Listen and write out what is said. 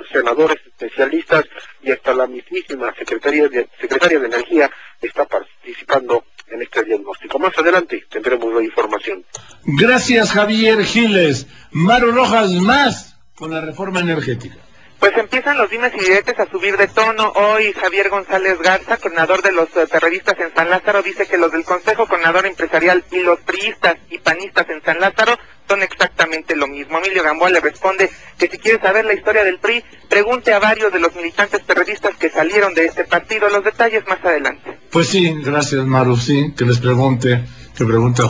senadores, especialistas y hasta la mismísima secretaria de Energía está participando en este diagnóstico. Más adelante tendremos la información. Gracias, Javier Giles. Maru Rojas, más con la reforma energética. Pues empiezan los dimes y diretes a subir de tono. Hoy Javier González Garza, coordinador de los perredistas en San Lázaro, dice que los del Consejo Coordinador Empresarial y los priistas y panistas en San Lázaro son exactamente lo mismo. Emilio Gamboa le responde que si quiere saber la historia del PRI, pregunte a varios de los militantes perredistas que salieron de este partido. Los detalles más adelante. Pues sí, gracias, Maru, sí, que pregunte